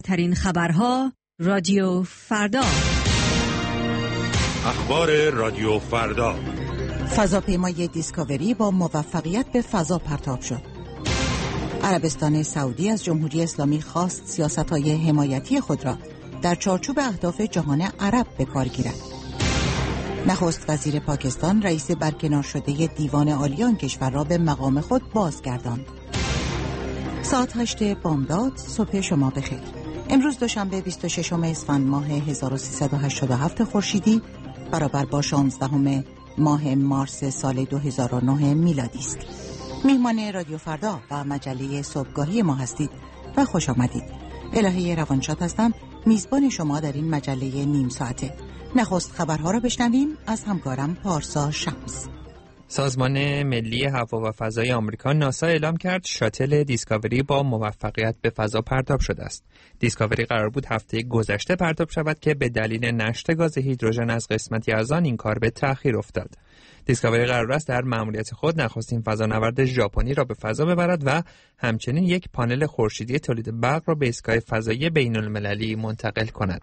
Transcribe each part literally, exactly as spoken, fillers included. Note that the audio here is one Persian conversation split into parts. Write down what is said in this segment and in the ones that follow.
ترین خبرها رادیو فردا. اخبار رادیو فردا. فضاپیمای دیسکاوری با موفقیت به فضا پرتاب شد. عربستان سعودی از جمهوری اسلامی خواست سیاست‌های حمایتی خود را در چارچوب اهداف جهان عرب به کار گیرد. نخست وزیر پاکستان رئیس برکنار شده دیوان عالی آن کشور را به مقام خود بازگرداند. ساعت هشت بامداد، صبح شما بخیر. امروز دوشنبه بیست و ششم اسفند ماه هزار و سیصد و هشتاد و هفت خورشیدی برابر با شانزدهم ماه مارس سال دو هزار و نه میلادی است. میهمان رادیو فردا و مجله صبحگاهی ما هستید و خوش آمدید. الهه روانشاد هستم، میزبان شما در این مجله نیم ساعته. نخست خبرها را بشنویم از همکارم پارسا شمس. سازمان ملی هوا و فضای آمریکا ناسا اعلام کرد شاتل دیسکاوری با موفقیت به فضا پرتاب شده است. دیسکاوری قرار بود هفته گذشته پرتاب شود که به دلیل نشت گاز هیدروژن از قسمتی از آن این کار به تأخیر افتاد. دیسکاوری قرار است در مأموریت خود نخستین فضانورد ژاپنی را به فضا ببرد و همچنین یک پانل خورشیدی تولید برق را به ایستگاه فضایی بین‌المللی منتقل کند.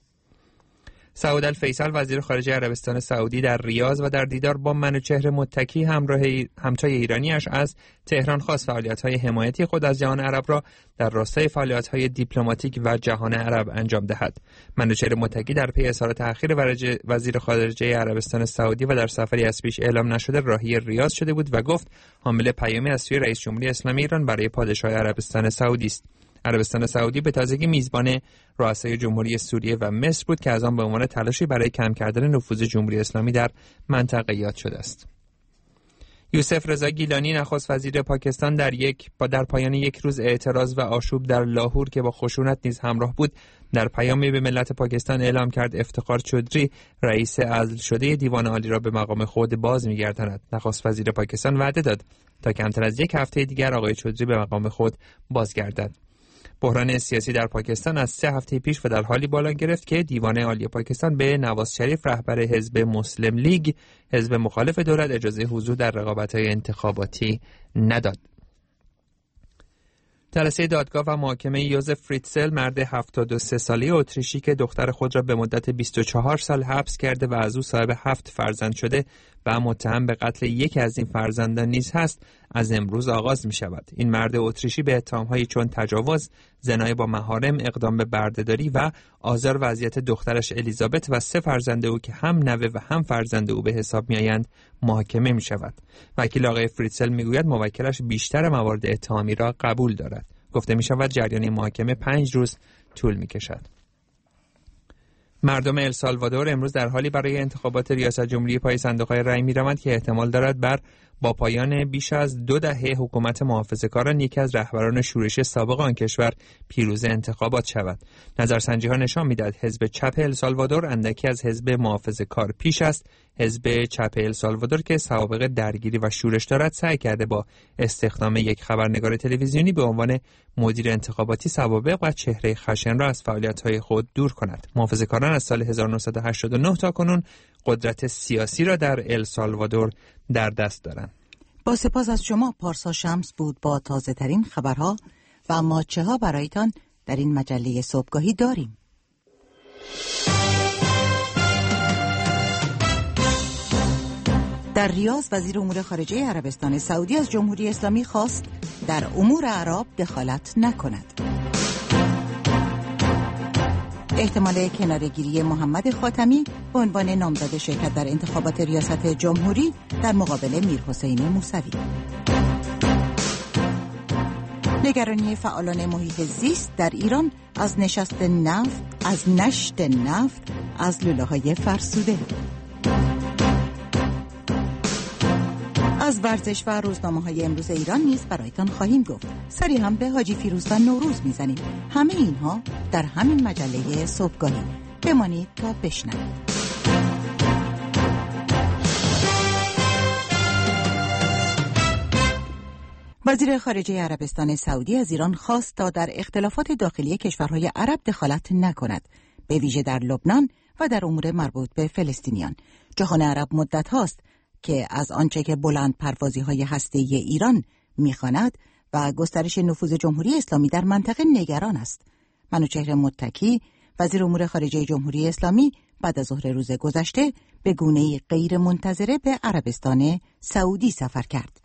سعود الفیصل وزیر خارجه عربستان سعودی در ریاض و در دیدار با منوچهر متکی همراه همتای ایرانیش از تهران خواست فعالیت‌های حمایتی خود از جهان عرب را در راستای فعالیت‌های دیپلماتیک و جهان عرب انجام دهد. منوچهر متکی در پی اظهار تأخیر وزیر خارجه عربستان سعودی و در سفری از پیش اعلام نشده راهی ریاض شده بود و گفت حامل پیامی از سوی رئیس جمهوری اسلامی ایران برای پادشاه عربستان سعودی است. عربستان سعودی به تازگی میزبان رؤسای جمهوری سوریه و مصر بود که از آن به عنوان تلاشی برای کم کردن نفوذ جمهوری اسلامی در منطقه یاد شده است. یوسف رضا گیلانی نخست وزیر پاکستان در یک با در پایان یک روز اعتراض و آشوب در لاهور که با خشونت نیز همراه بود در پیامی به ملت پاکستان اعلام کرد افتخار چودری رئیس عزل شده دیوان عالی را به مقام خود باز می‌گرداند. نخست وزیر پاکستان وعده داد تا کمتر از یک هفته دیگر آقای چودری به مقام خود بازگردد. بحران سیاسی در پاکستان از سه هفته پیش و در حالی بالا گرفت که دیوان عالی پاکستان به نواز شریف رهبر حزب مسلم لیگ، حزب مخالف دولت، اجازه حضور در رقابت‌های انتخاباتی نداد. جلسه دادگاه و محاکمه یوزف فریتزل مرد هفتاد و سه ساله اتریشی که دختر خود را به مدت بیست و چهار سال حبس کرده و از او صاحب هفت فرزند شده و متهم به قتل یکی از این فرزندان نیز هست از امروز آغاز می شود. این مرد اتریشی به اتهام‌هایی چون تجاوز، زنای با محارم، اقدام به بردهداری و آزار وضعیت دخترش الیزابت و سه فرزند او که هم نوه و هم فرزند او به حساب می‌آیند محاکمه می شود. وکیل آقای فریتزل میگوید موکلش بیشتر موارد اتهامی را قبول دارد. گفته می شود جریان محاکمه پنج روز طول می کشد. مردم السالوادور امروز در حالی برای انتخابات ریاست جمهوری پای صندوق‌های رأی می‌روند که احتمال دارد بر با پایان بیش از دو دهه حکومت محافظه‌کاران یکی از رهبران شورش سابق آن کشور پیروز انتخابات شود. نظرسنجی‌ها نشان می‌دهد حزب چپ السالوادور اندکی از حزب محافظه‌کار پیش است. حزب چپ السالوادور که سابقه درگیری و شورش دارد سعی کرده با استخدام یک خبرنگار تلویزیونی به عنوان مدیر انتخاباتی سوابق و چهره خشن را از فعالیت‌های خود دور کند. محافظه‌کاران از سال هزار و نهصد و هشتاد و نه تا کنون قدرت سیاسی را در السالوادور در دست دارند. با سپاس از شما پارسا شمس بود با تازه ترین خبرها و ما چه ها برایتان در این مجله صبحگاهی داریم. در ریاض وزیر امور خارجه عربستان سعودی از جمهوری اسلامی خواست در امور عرب دخالت نکند. احتمال کناره‌گیری محمد خاتمی به عنوان نامزد شرکت در انتخابات ریاست جمهوری در مقابل میرحسین موسوی. نگرانی فعالان محیط زیست در ایران از نشست نفت از نشت نفت از لوله‌های فرسوده. از ورزش و روزنامه‌های امروز ایران نیز برایتان خواهیم گفت. سری هم به حاجی فیروز و نوروز میزنیم. همه اینها در همین مجله صبحگاهی. بمانید تا بشنوید. وزیر خارجه عربستان سعودی از ایران خواست تا در اختلافات داخلی کشورهای عرب دخالت نکند، به ویژه در لبنان و در امور مربوط به فلسطینیان. جهان عرب مدت هاست که از آنچه که بلند پروازی های هسته‌ای ایران می‌خواند و گسترش نفوذ جمهوری اسلامی در منطقه نگران است. منوچهر متکی وزیر امور خارجه جمهوری اسلامی بعد از ظهر روز گذشته به گونه‌ای غیر منتظره به عربستان سعودی سفر کرد.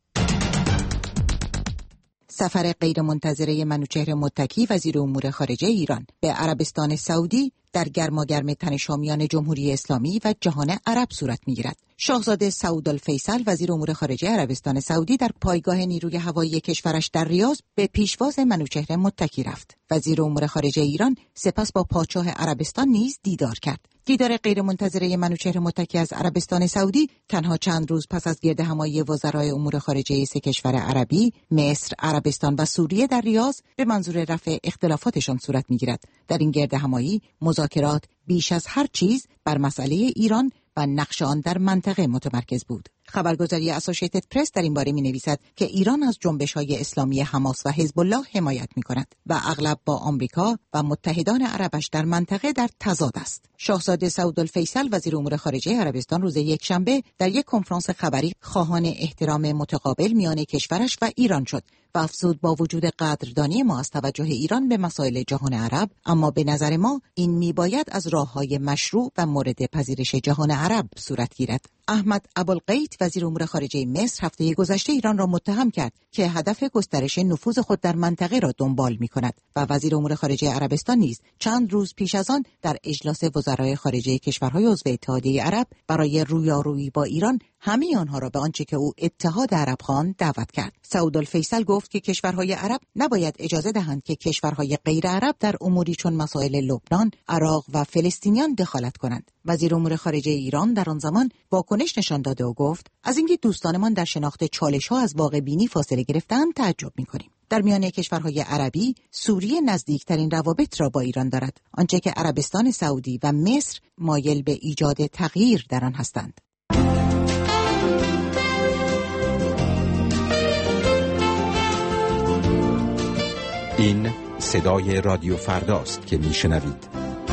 سفر غیر منتظره منوچهر متکی وزیر امور خارجه ایران به عربستان سعودی در گرماگرم تنش‌آمیان جمهوری اسلامی و جهان عرب صورت می‌گیرد. شاهزاده سعود الفیصل وزیر امور خارجه عربستان سعودی در پایگاه نیروی هوایی کشورش در ریاض به پیشواز منوچهر متکی رفت. وزیر امور خارجه ایران سپس با پادشاه عربستان نیز دیدار کرد. دیدار غیرمنتظره منوچهر متکی از عربستان سعودی تنها چند روز پس از گردهمایی وزرای امور خارجه سه کشور عربی، مصر، عربستان و سوریه در ریاض به منظور رفع اختلافاتشان صورت می‌گیرد. در این گردهمایی مذاکرات بیش از هر چیز بر مسئله ایران و نقش آن در منطقه متمرکز بود. خبرگزاری اسوسییتد پرس در این باره می‌نویسد که ایران از جنبش‌های اسلامی حماس و حزب الله حمایت می‌کند و اغلب با آمریکا و متحدان عربش در منطقه در تضاد است. شاهزاده سعود الفیصل وزیر امور خارجه عربستان روز یکشنبه در یک کنفرانس خبری خواهان احترام متقابل میان کشورش و ایران شد و افزود با وجود قدردانی ما از توجه ایران به مسائل جهان عرب، اما به نظر ما این میباید از راه‌های مشروع و مورد پذیرش جهان عرب صورت گیرد. احمد ابوالقیت وزیر امور خارجه مصر هفته گذشته ایران را متهم کرد که هدف گسترش نفوذ خود در منطقه را دنبال می‌کند و وزیر امور خارجه عربستان نیز چند روز پیش از آن در اجلاس وزرای خارجه کشورهای عضو اتحادیه عرب برای رویارویی با ایران همه آنها را به آنچه که او اتحاد عرب خواند دعوت کرد. سعود الفیصل گفت که کشورهای عرب نباید اجازه دهند که کشورهای غیر عرب در اموری چون مسائل لبنان، عراق و فلسطینیان دخالت کنند. وزیر امور خارجه ایران در آن زمان واکنش نشان داده و گفت از اینکه دوستانمان در شناخت چالش‌ها از واقع بینی فاصله گرفتند تعجب می‌کنیم. در میان کشورهای عربی، سوریه نزدیکترین روابط را با ایران دارد، آنچه که عربستان سعودی و مصر مایل به ایجاد تغییر در آن هستند. این صدای رادیو فرداست که میشنوید.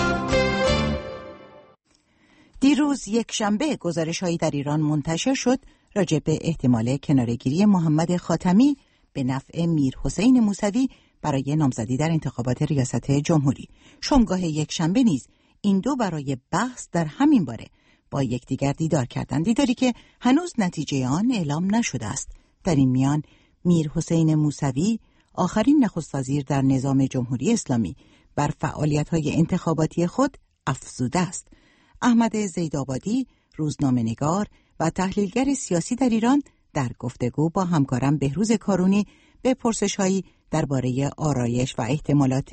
دیروز یک شنبه گزارش‌هایی در ایران منتشر شد راجع به احتمال کناره‌گیری محمد خاتمی به نفع میر حسین موسوی برای نامزدی در انتخابات ریاست جمهوری. شامگاه یک شنبه نیز این دو برای بحث در همین باره با یکدیگر دیدار کردند، دیداری که هنوز نتیجه آن اعلام نشده است. در این میان میر حسین موسوی، آخرین نخست وزیر در نظام جمهوری اسلامی، بر فعالیت‌های انتخاباتی خود افزوده است. احمد زیدآبادی، روزنامه‌نگار و تحلیلگر سیاسی در ایران، در گفتگو با همکارم بهروز کارونی به پرسش‌هایی درباره آرایش و احتمالات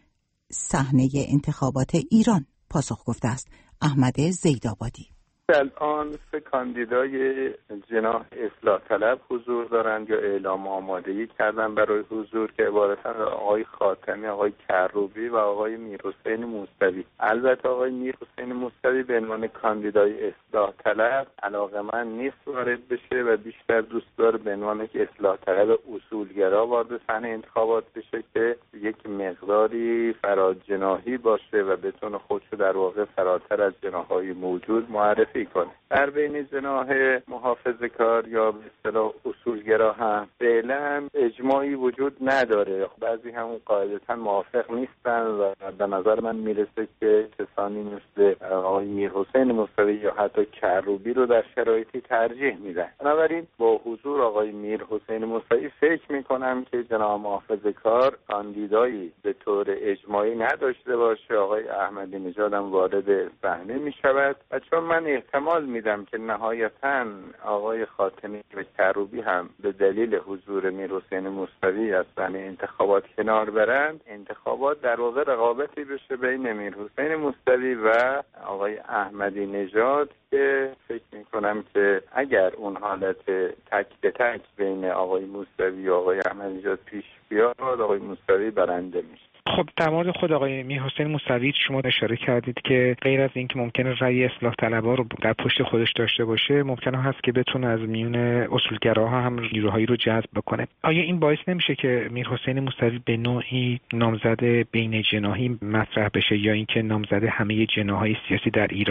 صحنه انتخابات ایران پاسخ گفته است. احمد زیدآبادی: الان سه کاندیدای جناح اصلاح طلب حضور دارند یا اعلام آمادگی کردن برای حضور که عبارتند آقای خاتمی، آقای کروبی و آقای میرحسین موسوی. البته آقای میرحسین موسوی به عنوان کاندیدای اصلاح طلب علاقه‌مند نیست وارد بشه و بیشتر دوست داره به عنوان یک اصلاح طلب اصولگرا وارد صحنه انتخابات بشه که یک مقداری فرادجناحی باشه و بتونه خودشو در واقع فراتر از جناح‌های موجود معرفی کنه. در بین جناح محافظه‌کار یا به اصطلاح اصولگرا هم فعلا اجماعی وجود نداره. بعضی هم قاعدتاً موافق نیستن و به نظر من میرسه که کسانی مثل آقای میرحسین موسوی یا حتی کروبی رو در شرایطی ترجیح میدن. بنابراین با حضور آقای میرحسین موسوی فکر میکنم که جناح محافظه‌کار کاندیدایی به طور اجماعی نداشته باشه. آقای احمدی نژاد هم وارد صحنه میشود و چون من احتمال میدم که نهایتاً آقای خاتمی و کروبی هم به دلیل حضور میرحسین موسوی از صحنه انتخابات کنار برند، انتخابات در واقع رقابتی بشه بین میرحسین موسوی و آقای احمدی نژاد که فکر میکنم که اگر اون حالت تک به تک بین آقای موسوی و آقای احمدی نژاد پیش بیاد، آقای موسوی برنده میشه. خب در مورد خود آقای میرحسین موسوی شما اشاره کردید که غیر از این که ممکنه رأی اصلاح طلبها رو در پشت خودش داشته باشه، ممکنه هست که بتونه از میون اصولگراها هم نیروهایی رو جذب بکنه. آیا این باعث نمیشه که میرحسین موسوی به نوعی نامزد بین جناحی مطرح بشه یا اینکه نامزد همه جناح‌های سیاسی در ایران؟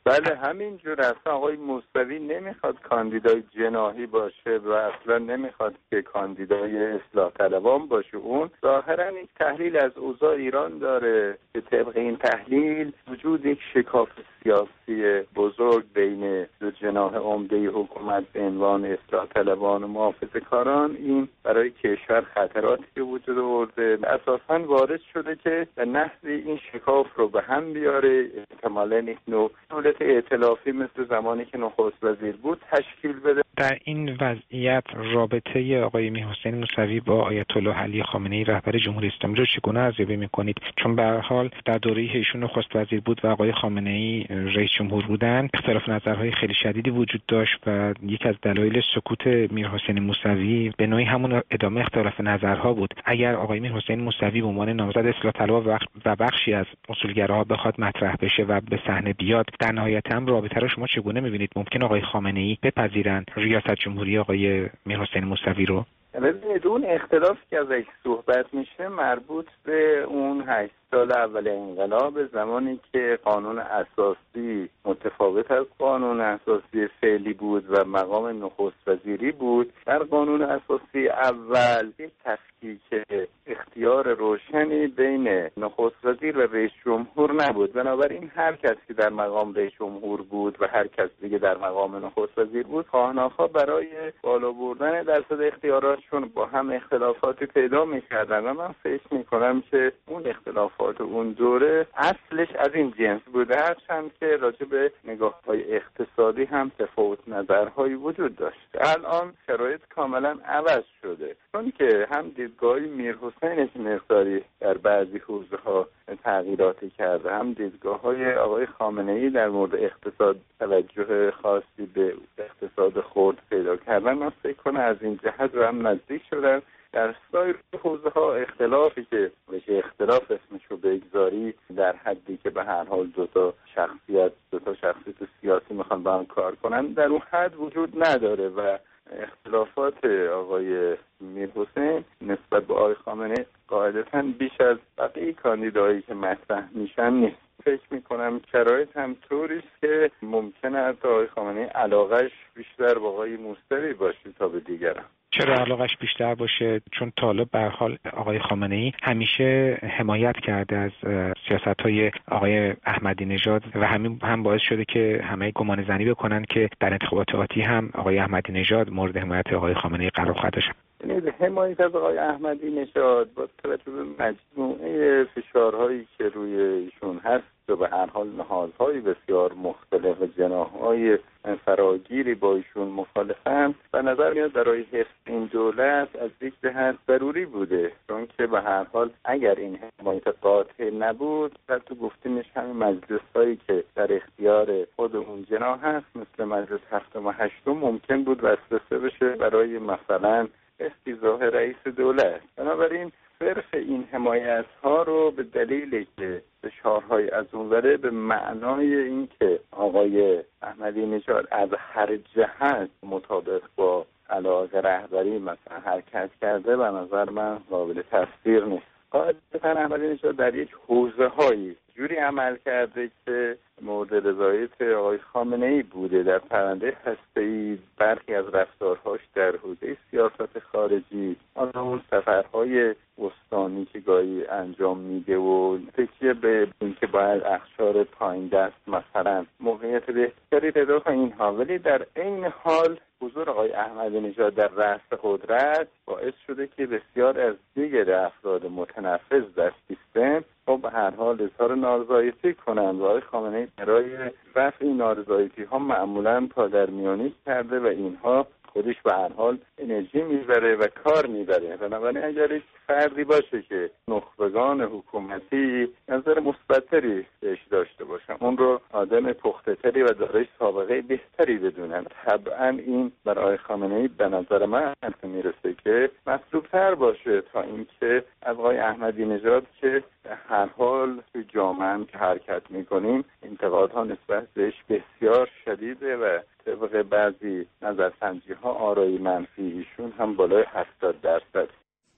بله همینجور. اصلا آقای موسوی نمیخواد کاندیدای جناحی باشه و اصلا نمیخواد که کاندیدای اصلاح طلبان باشه. اون ظاهرا یک تحلیل از اوضاع ایران داره که طبق این تحلیل وجود یک شکاف سیاسی بزرگ بین دو جناح عمده حکومت به عنوان اصلاح طلبان و محافظه‌کاران، این برای کشور خطراتی که وجود آورده اساساً وارد شده که به نحوی این شکاف رو به هم بیاره، احتمالاً یک نوع دولت ائتلافی مثل زمانی که نخست وزیر بود تشکیل بده. در این وضعیت رابطه آقای میرحسین موسوی با آیت الله علی خامنه‌ای رهبر جمهوری اسلامی رو چگونه ارزیابی می‌کنید؟ چون به هر حال در دوره ایشون نخست وزیر بود و آقای خامنه‌ای رئیس جمهور بودن، اختلاف نظرهای خیلی شدیدی وجود داشت و یکی از دلایل سکوت میرحسین موسوی به نوعی همون ادامه اختلاف نظرها بود. اگر آقای میرحسین موسوی به عنوان نامزد اصلاح طلب و بخشی از اصولگراها بخواد مطرح بشه و به صحنه بیاد، در نهایت هم رابطه رو شما چگونه می‌بینید؟ ممکن آقای خامنه‌ای بپذیرن ریاست جمهوری آقای میرحسین موسوی رو؟ ببینید اون اختلافی که ازش صحبت میشه مربوط به اون هشت سال اول انقلاب، زمانی که قانون اساسی متفاوت از قانون اساسی فعلی بود و مقام نخست وزیری بود. در قانون اساسی اول یک تفکیک اختیار روشنی بین نخست وزیر و رئیس جمهور نبود، بنابراین هر کسی که در مقام رئیس جمهور بود و هر کس دیگه در مقام نخست وزیر بود، خواهناخواه برای بالا بردن درصد اختیاراتشون با هم اختلافاتی پیدا می‌کردن و من فکر می‌کنم که اون اختلافات اون دوره اصلش از این جنس بوده، هرچند که راجع به نگاه‌های اقتصادی هم تفاوت نظرهایی وجود داشت. الان شرایط کاملا عوض شده، چون که هم دیدگاه میرحسین مقداری در بعضی حوزه‌ها تغییراتی کرده، هم دیدگاه‌های آقای خامنه‌ای در مورد اقتصاد توجه خاصی به اقتصاد خرد پیدا کردن. من فکر کنم از این جهت رو هم نزدیک شدن. در سایر حوزه ها اختلافی که بشه اختلاف اسمشو بگذاری، در حدی که به هر حال دو تا شخصیت دو تا شخصیت سیاسی میخوان با هم کار کنن، در اون حد وجود نداره و اختلافات آقای میرحسین نسبت به آقای خامنه‌ای قاعدتاً بیش از بقیه کاندیدایی که مطرح میشن نیست. فکر میکنم شرایط هم طوریست که ممکنه حتی آقای خامنه‌ای علاقش بیشتر با آقای موسوی باشه تا به دیگران. چرا علاقش بیشتر باشه؟ چون تا حالا به هر حال آقای خامنه‌ای همیشه حمایت کرده از سیاست‌های آقای احمدی نژاد و همین هم باعث شده که همه گمان زنی بکنن که در انتخابات آتی هم آقای احمدی نژاد مورد حمایت آقای خامنه‌ای قرار خواهد داشت. یعنی حمایت از آقای احمدی نژاد با توجه به مجموعه فشارهایی که روی ایشون هست و به هر حال نهادهای بسیار مختلف و جناح‌های فراگیری با ایشون مخالفن، به نظر میاد برای حفظ این دولت از یک جهت ضروری بوده، چون که به هر حال اگر این حمایت قاطع نبود، در تو گفتیمش همین مجلس‌هایی که در اختیار خود اون جناح هست مثل مجلس هفتم و هشتم ممکن بود وسوسه بشه برای مثلا استیضاح رئیس دولت. بنابراین صرف این حمایت ها رو به دلیلی که فشارهای از اونوره به معنای این که آقای احمدی نژاد از هر جهت مطابق با علاقه رهبری مثلا حرکت کرده، به نظر من قابل تفسیر نیست. قاعدتاً احمدی نژاد در یک حوزه هایی جوری عمل کرده که مورد رضایت آقای خامنه‌ای بوده. در پرونده هسته‌ای برخی از رفتارهاش در حوزه سیاست خارجی، آن اون سفرهای استانی که گاهی انجام میده و تکیه به اینکه باید اخشار پایین دست مثلا موقعیت بهتری پیدا کنه اینها، ولی در عین حال حضور آقای احمدی نژاد در رأس قدرت باعث شده که بسیار از دیگر افراد متنفذ در سیستم خب به هر حال اظهار نارضایتی کنند و آقای خامنه‌ای برای رفع این نارضایتی ها معمولاً پادرمیانی کرده و اینها خودش به هر حال انرژی میبره و کار میبره. بنابراین اگر یک فردی باشه که نخبگان حکومتی نظر مثبت‌تری بهش داشته باشن، اون رو آدم پخته‌تری و دارای سابقه بهتری بدونن، طبعا این برای خامنه‌ای به نظر من میرسه که مطلوب‌تر باشه تا اینکه از آقای احمدی نژاد که هر حال توی جامعه هم که حرکت میکنیم انتقادها نسبت بهش بسیار شدیده و طبق بعضی نظرسنجی‌ها آرای منفی ایشون هم بالای هفتاد درصد.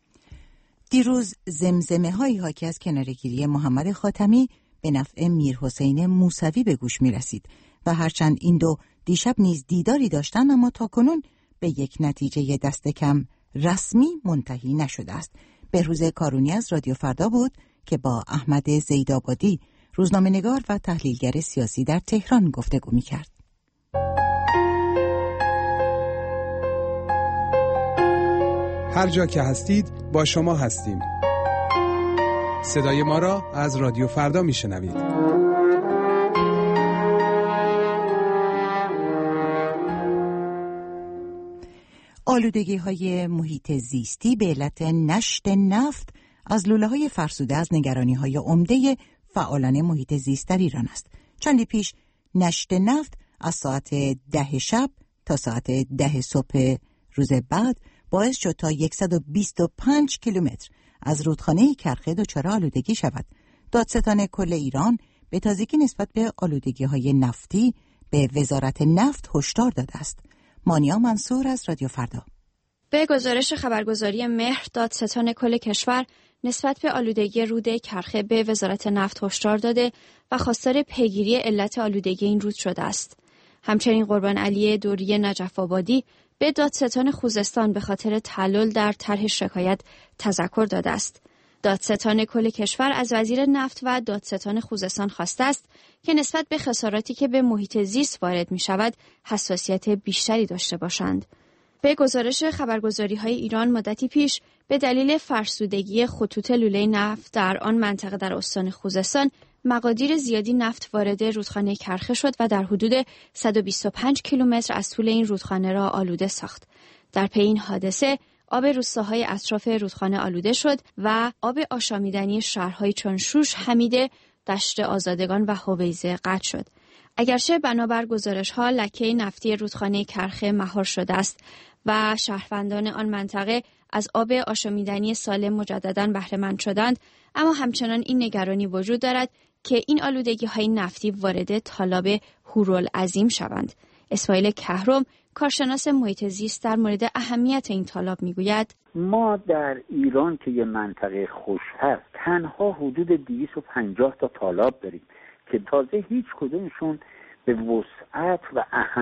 دیروز زمزمه هایی حاکی از کناره‌گیری محمد خاتمی به نفع میرحسین موسوی به گوش می رسید و هرچند این دو دیشب نیز دیداری داشتند، اما تاکنون به یک نتیجه دست کم رسمی منتهی نشده است. بهروز کارونی از رادیو فردا بود که با احمد زیدآبادی، روزنامه‌نگار و تحلیلگر سیاسی در تهران گفتگو می‌کرد. هر جا که هستید با شما هستیم. صدای ما را از رادیو فردا میشنوید. آلودگی‌های محیط زیستی به علت نشت نفت از لوله‌های فرسوده از نگرانی‌های عمده فعالان محیط زیست در ایران است. چندی پیش نشت نفت از ساعت ده شب تا ساعت ده صبح روز بعد باعث شد تا صد و بیست و پنج کیلومتر از رودخانه کرخه دچار آلودگی شود. دادستان کل ایران به تازگی نسبت به آلودگی‌های نفتی به وزارت نفت هشدار داده است. مانیا منصور از رادیو فردا. به گزارش خبرگزاری مهر، دادستان کل کشور نسبت به آلودگی رود کرخه به وزارت نفت هشدار داده و خواستار پیگیری علت آلودگی این رود شده است. همچنین قربان علی دوری نجف آبادی به دادستان خوزستان به خاطر تعلل در طرح شکایت تذکر داده است. دادستان کل کشور از وزیر نفت و دادستان خوزستان خواسته است که نسبت به خساراتی که به محیط زیست وارد می شود حساسیت بیشتری داشته باشند. به گزارش خبرگزاری‌های ایران مدتی پیش به دلیل فرسودگی خطوط لوله نفت در آن منطقه در استان خوزستان مقادیر زیادی نفت وارد رودخانه کرخه شد و در حدود صد و بیست و پنج کیلومتر از طول این رودخانه را آلوده ساخت. در پی این حادثه آب روستاهای اطراف رودخانه آلوده شد و آب آشامیدنی شهرهای چون شوش، حمیده، دشت آزادگان و هویزه قطع شد. اگرچه بنابر گزارش‌ها لکه نفتی رودخانه کرخه مهار شده است و شهروندان آن منطقه از آب آشامیدنی سالم مجدداً بهره مند شدند، اما همچنان این نگرانی وجود دارد که این آلودگی‌های نفتی وارد تالاب هورالعظیم شوند. اسماعیل کهرم، کارشناس محیط زیست، در مورد اهمیت این تالاب میگوید: ما در ایران که یه منطقه خشک هست تنها حدود دویست و پنجاه تا تالاب داریم که تازه هیچ کدومشون به وسعت و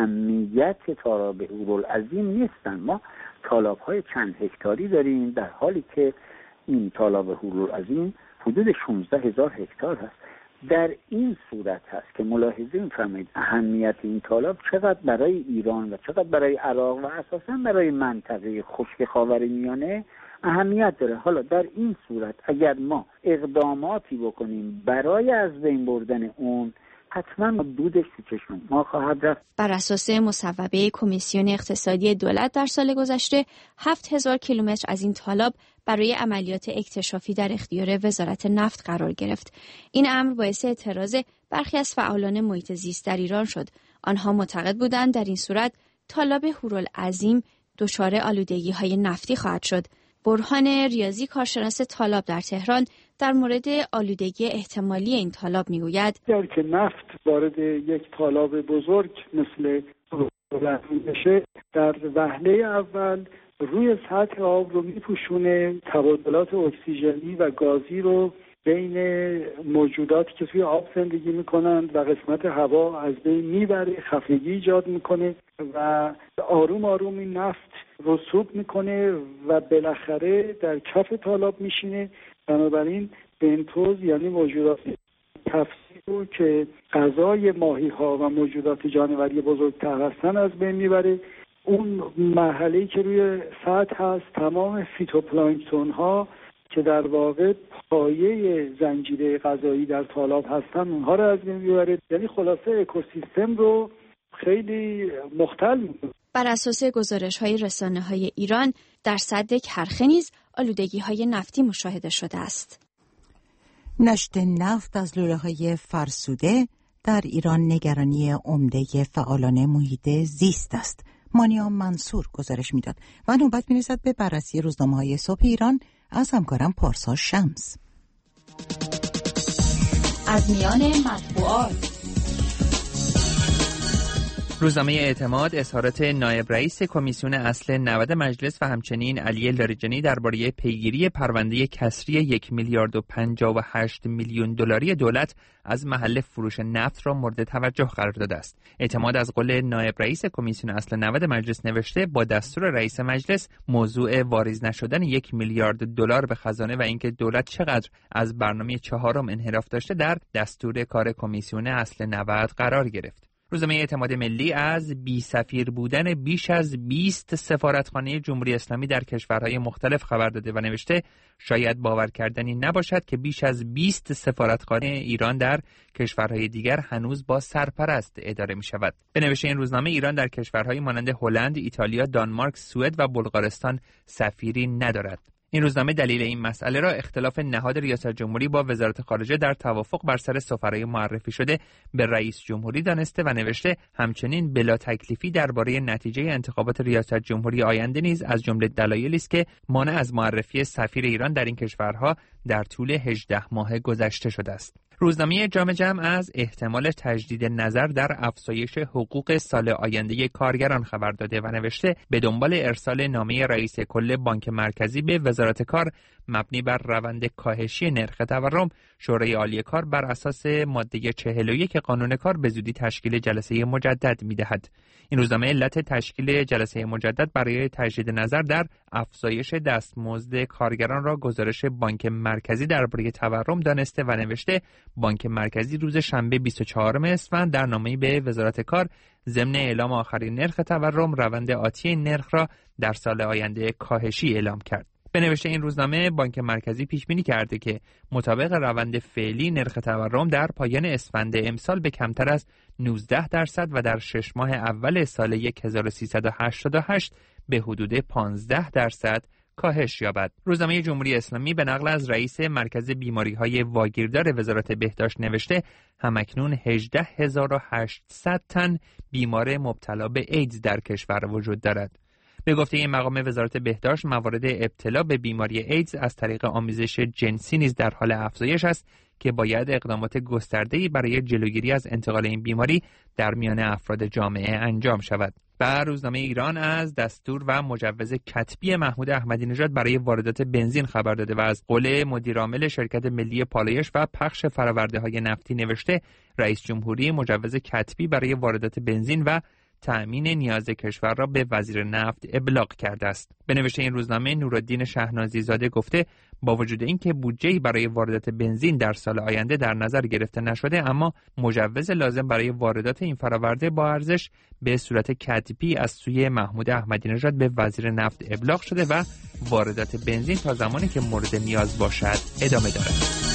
اهمیت تالاب هورالعظیم نیستن. ما تالاب‌های چند هکتاری داریم در حالی که این تالاب هورالعظیم حدود شانزده هزار هکتار هست. در این صورت هست که ملاحظه می‌فرمایید اهمیت این تالاب چقدر برای ایران و چقدر برای عراق و اساساً برای منطقه خشک خاورمیانه اهمیت داره. حالا در این صورت اگر ما اقداماتی بکنیم برای از بین بردن اون، حتما دودش تو چشم ما خواهد رفت. بر اساس مصوبه کمیسیون اقتصادی دولت در سال گذشته هفت هزار کیلومتر از این تالاب برای عملیات اکتشافی در اختیار وزارت نفت قرار گرفت. این امر باعث اعتراض برخی از فعالان محیط زیست در ایران شد. آنها معتقد بودند در این صورت تالاب هورالعظیم دچار آلودگی‌های نفتی خواهد شد. برهان ریاضی، کارشناس تالاب در تهران، در مورد آلودگی احتمالی این تالاب میگوید: اگر که نفت وارد یک تالاب بزرگ مثل هورالعظیم بشه، در وهله اول روی سطح آب رو میپوشونه، تبادلات اکسیژنی و گازی رو بین موجوداتی که توی آب زندگی میکنند و قسمت هوا از بین میبره، خفگی ایجاد میکنه و آروم آروم این نفت رسوب میکنه و بالاخره در کف تالاب میشینه. بنابراین بنتوز یعنی موجودات تفسیر رو که غذای ماهی ها و موجودات جانوری بزرگتر هستن از بین میبره. اون مرحله‌ای که روی سطح هست، تمام فیتوپلانکتون ها که در واقع پایه زنجیره غذایی در تالاب هستن اونها رو از بین میبره. یعنی خلاصه اکوسیستم رو خیلی مختل میکنه. بر اساس گزارش‌های رسانه‌های ایران در سد کرخه نیز آلودگی‌های نفتی مشاهده شده است. نشت نفت از لوله‌های فرسوده در ایران نگرانی عمده فعالان محیط زیست است. مانیا منصور گزارش میداد و نوبت می‌رسد به بررسی روزنامه‌های صبح ایران از همکارم پارسا شمس. از میان مطبوعات: روزنامه اعتماد اظهارات نایب رئیس کمیسیون اصل نود مجلس و همچنین علی لاریجانی درباره پیگیری پرونده کسری یک میلیارد و پنجاه و هشت میلیون دلاری دولت از محل فروش نفت را مورد توجه قرار داده است. اعتماد از قول نایب رئیس کمیسیون اصل نود مجلس نوشته با دستور رئیس مجلس موضوع واریز نشدن یک میلیارد دلار به خزانه و اینکه دولت چقدر از برنامه چهارم انحراف داشته در دستور کار کمیسیون اصل نود قرار گرفت. روزنامه اعتماد ملی از بی سفیر بودن بیش از بیست سفارتخانه جمهوری اسلامی در کشورهای مختلف خبر داده و نوشته شاید باور کردنی نباشد که بیش از بیست سفارتخانه ایران در کشورهای دیگر هنوز با سرپرست اداره می شود. به نوشته این روزنامه ایران در کشورهایی مانند هلند، ایتالیا، دانمارک، سوئد و بلغارستان سفیری ندارد. این روزنامه دلیل این مسئله را اختلاف نهاد ریاست جمهوری با وزارت خارجه در توافق بر سر سفرای معرفی شده به رئیس جمهوری دانسته و نوشته همچنین بلا تکلیفی درباره نتیجه انتخابات ریاست جمهوری آینده نیز از جمله دلایلی است که مانع از معرفی سفیر ایران در این کشورها در طول هجده ماه گذشته شده است. روزنامه جامع جمع از احتمال تجدید نظر در افزایش حقوق سال آینده کارگران خبر داده و نوشته به دنبال ارسال نامه رئیس کل بانک مرکزی به وزارت کار مبنی بر روند کاهشی نرخ تورم، شورای عالی کار بر اساس ماده چهل و یک قانون کار به زودی تشکیل جلسه مجدد می‌دهد. این روزنامه علت تشکیل جلسه مجدد برای تجدید نظر در افزایش دستمزد کارگران را گزارش بانک مرکزی درباره تورم دانسته و نوشته بانک مرکزی روز شنبه بیست و چهارم اسفند در نامه‌ای به وزارت کار ضمن اعلام آخرین نرخ تورم روند آتی این نرخ را در سال آینده کاهشی اعلام کرد. به نوشته این روزنامه بانک مرکزی پیش بینی کرده که مطابق روند فعلی نرخ تورم در پایان اسفند امسال به کمتر از نوزده درصد و در شش ماه اول سال هزار و سیصد و هشتاد و هشت به حدود پانزده درصد کاهش یابد. روزنامه جمهوری اسلامی به نقل از رئیس مرکز بیماری‌های واگیردار وزارت بهداشت نوشته همکنون هجده هزار و هشتصد تن بیمار مبتلا به ایدز در کشور وجود دارد. به گفته این مقام وزارت بهداشت موارد ابتلا به بیماری ایدز از طریق آمیزش جنسی نیز در حال افزایش است که باید اقدامات گسترده‌ای برای جلوگیری از انتقال این بیماری در میان افراد جامعه انجام شود. و روزنامه ایران از دستور و مجوز کتبی محمود احمدی نژاد برای واردات بنزین خبر داده و از قول مدیرعامل شرکت ملی پالایش و پخش فرآورده‌های نفتی نوشته رئیس جمهوری مجوز کتبی برای واردات بنزین و تأمین نیاز کشور را به وزیر نفت ابلاغ کرده است. به نوشته این روزنامه نورالدین شهنازی زاده گفته با وجود اینکه بودجه‌ای برای واردات بنزین در سال آینده در نظر گرفته نشده اما مجوز لازم برای واردات این فراورده با ارزش به صورت کتبی از سوی محمود احمدی نژاد به وزیر نفت ابلاغ شده و واردات بنزین تا زمانی که مورد نیاز باشد ادامه دارد.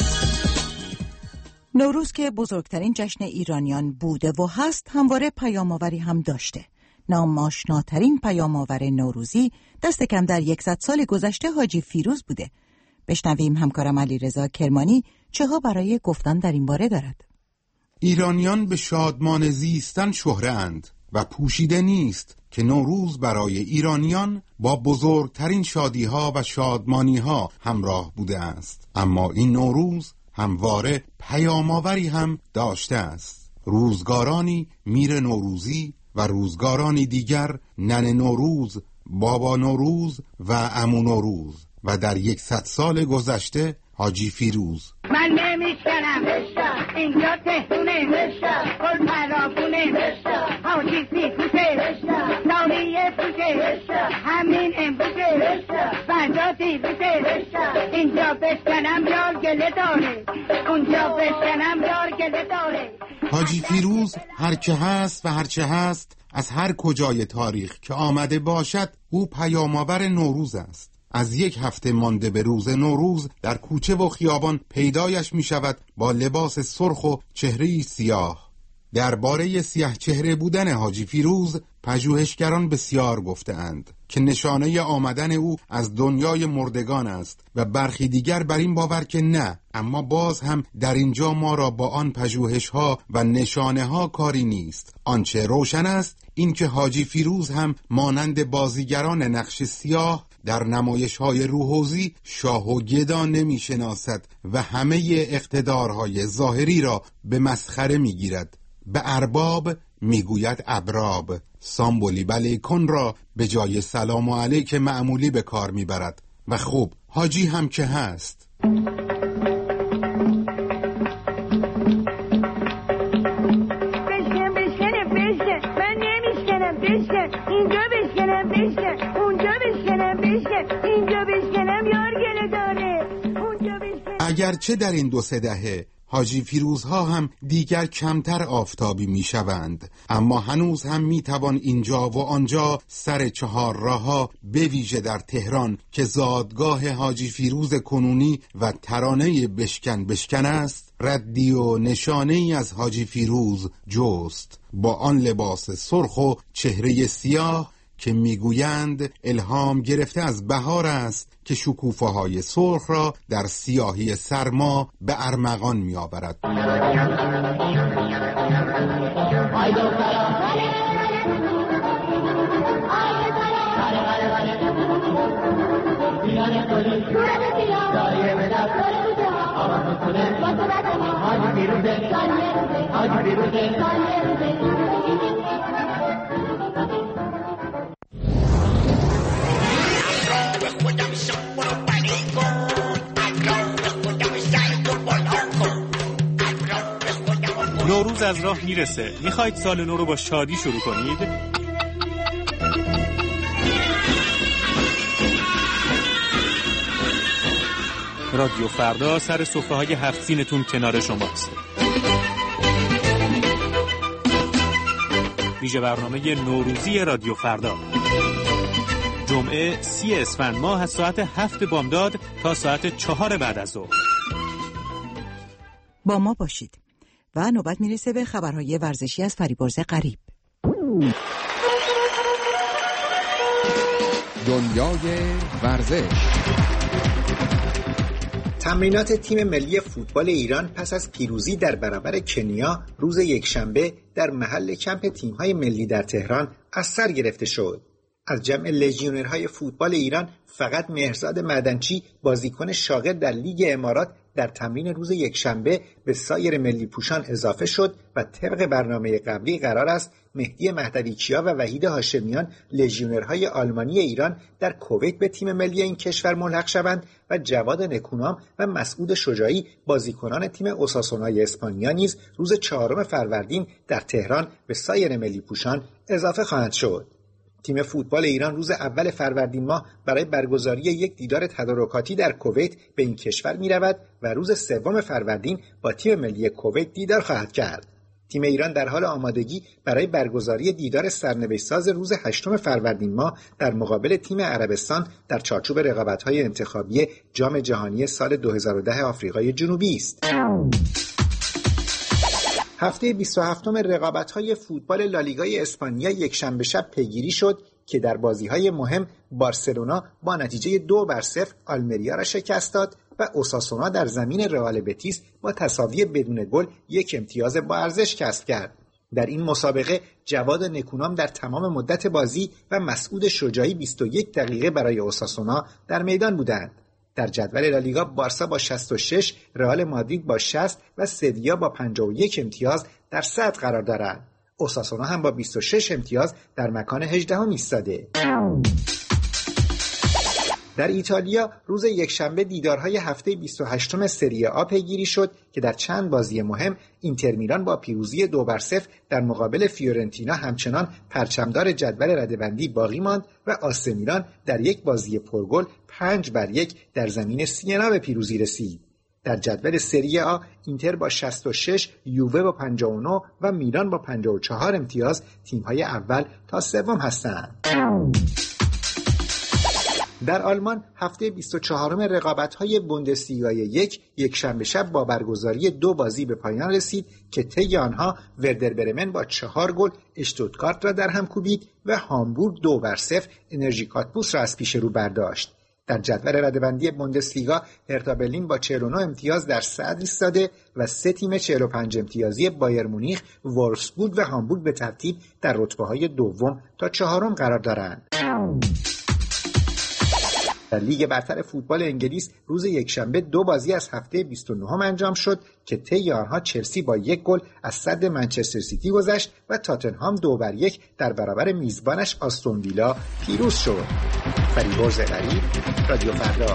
نوروز که بزرگترین جشن ایرانیان بوده و هست همواره پیام‌آوری هم داشته. نام‌آشناترین پیام‌آور نوروزی دست کم در یکصد سال گذشته حاجی فیروز بوده. بشنویم همکارم علیرضا کرمانی چه ها برای گفتن در این باره دارد. ایرانیان به شادمان زیستن شهره اند و پوشیده نیست که نوروز برای ایرانیان با بزرگترین شادی‌ها و شادمانی‌ها همراه بوده است. اما این نوروز همواره پیام‌آوری هم داشته است. روزگارانی میر نوروزی و روزگارانی دیگر نن نوروز، بابا نوروز و عمو نوروز و در یکصد سال گذشته حاجی فیروز. من نمیشکنم اینجا تهرونه گل پرافونه حاجی فیروزه نامیه پوشه همین امروزه فردا دیروزه اینجا بشکنم یار گله داره اونجا بشکنم یار گله داره. حاجی فیروز هر که هست و هر چه هست از هر کجای تاریخ که آمده باشد او پیام‌آور نوروز است. از یک هفته مانده به روز نوروز در کوچه و خیابان پیدایش می شود با لباس سرخ و چهره‌ای سیاه. درباره سیاه چهره بودن حاجی فیروز پژوهشگران بسیار گفته‌اند که نشانه آمدن او از دنیای مردگان است و برخی دیگر بر این باور که نه، اما باز هم در اینجا ما را با آن پژوهش‌ها و نشانه‌ها کاری نیست. آنچه روشن است این که حاجی فیروز هم مانند بازیگران نقش سیاه در نمایش‌های روحوزی شاه و گدا نمی‌شناسد و همه اقتدارهای ظاهری را به مسخره می‌گیرد. به ارباب میگوید ابراب. سامبولی بلیکن را به جای سلام علیک معمولی به کار میبرد و خوب حاجی هم که هست. بشکن بشکنه بشکن، من نمیشکنم بشکن، اینجا بشکنم بشکن، اونجا بشکنم بشکن، اینجا بشکنم یار گله داره، اونجا بشکنم. اگرچه در این دو سه دهه حاجی فیروزها هم دیگر کمتر آفتابی می شوند، اما هنوز هم می توان اینجا و آنجا سر چهار راه‌ها به ویژه در تهران که زادگاه حاجی فیروز کنونی و ترانه بشکن بشکن است، ردی و نشانه ای از حاجی فیروز جست با آن لباس سرخ و چهره سیاه که میگویند الهام گرفته از بهار است که شکوفه‌های سرخ را در سیاهی سرما به ارمغان می‌آورد. نوروز از راه میرسه. میخواید سال نو رو با شادی شروع کنید؟ رادیو فردا سر صفحه های هفت سینتون کنار شماست. ویژه برنامه نوروزی رادیو فردا، جمعه سی اسفند ماه از ساعت هفت بامداد تا ساعت چهار بعد از ظهر. با ما باشید و نوبت میرسه به خبرهای ورزشی از فریبرز غریب. دنیای ورزش. تمرینات تیم ملی فوتبال ایران پس از پیروزی در برابر کنیا روز یکشنبه در محل کمپ تیم‌های ملی در تهران از سر گرفته شد. از جمع لژیونرهای فوتبال ایران فقط مهرزاد معدنچی بازیکن شاغل در لیگ امارات در تمرین روز یکشنبه به سایر ملی پوشان اضافه شد و طبق برنامه قبلی قرار است مهدی مهدویچیا و وحید هاشمیان لژیونرهای آلمانی ایران در کویت به تیم ملی این کشور ملحق شوند و جواد نکونام و مسعود شجاعی بازیکنان تیم اوساسونای اسپانیا نیز روز چهارم فروردین در تهران به سایر ملی پوشان اضافه خواهند شد. تیم فوتبال ایران روز اول فروردین ماه برای برگزاری یک دیدار تدارکاتی در کویت به این کشور می رود و روز سوم فروردین با تیم ملی کویت دیدار خواهد کرد. تیم ایران در حال آمادگی برای برگزاری دیدار سرنوشت‌ساز روز هشتم فروردین ماه در مقابل تیم عربستان در چارچوب رقابت‌های انتخابی جام جهانی سال دو هزار و ده آفریقای جنوبی است. هفته بیست و هفتم رقابت‌های فوتبال لالیگای اسپانیا یکشنبه شب پیگیری شد که در بازی‌های مهم بارسلونا با نتیجه دو بر صفر آلمریا را شکست داد و اوساسونا در زمین رئال بتیس با تساوی بدون گل یک امتیاز با ارزش کسب کرد. در این مسابقه جواد نکونام در تمام مدت بازی و مسعود شجاعی بیست و یک دقیقه برای اوساسونا در میدان بودند. در جدول لالیگا بارسا با شصت و شش، رئال مادرید با شصت و سویا با پنجاه و یک امتیاز در صدر قرار دارند. اوساسونا هم با بیست و شش امتیاز در مکان هجدهم ایستاده. در ایتالیا روز یکشنبه دیدارهای هفته بیست و هشتم سری آ پیگیری شد که در چند بازی مهم اینتر میلان با پیروزی دو بر صفر در مقابل فیورنتینا همچنان پرچمدار جدول رده‌بندی باقی ماند و آسه میلان در یک بازی پرگل پنج بر یک در زمین سینا به پیروزی رسید. در جدول سری آ اینتر با شصت و شش، یووه با پنجاه و نه و میلان با پنجاه و چهار امتیاز تیم‌های اول تا سوم هستند. در آلمان هفته بیست و چهارم رقابت‌های بوندسلیگای یک یکشنبه شب با برگزاری دو بازی به پایان رسید که طی آنها وردر برمن با چهار گل اشتوتگارت را در هم کوبید و هامبورگ دو بر صفر انرژی کاتبوس را از پیش رو برداشت. در جدول رده‌بندی بوندسلیگا هرتا برلین با چهل و نه امتیاز در صدر ایستاده و سه تیم چهل و پنج امتیازی بایر مونیخ، وولفسبورگ و هامبورگ به ترتیب در رتبه‌های دوم تا چهارم قرار دارند. در لیگ برتر فوتبال انگلیس روز یکشنبه دو بازی از هفته بیست و نه انجام شد که طی آنها چلسی با یک گل از صد منچستر سیتی گذشت و تاتنهام دو بر یک در برابر میزبانش آستون ویلا پیروز شد. فریبرز غریب، رادیو فردا.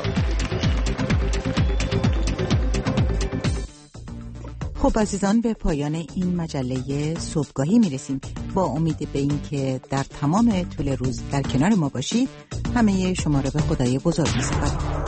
خب عزیزان، به پایان این مجله صبحگاهی میرسیم. با امید به این که در تمام طول روز در کنار ما باشید، همه شما را به خدای بزرگ می‌سپارم.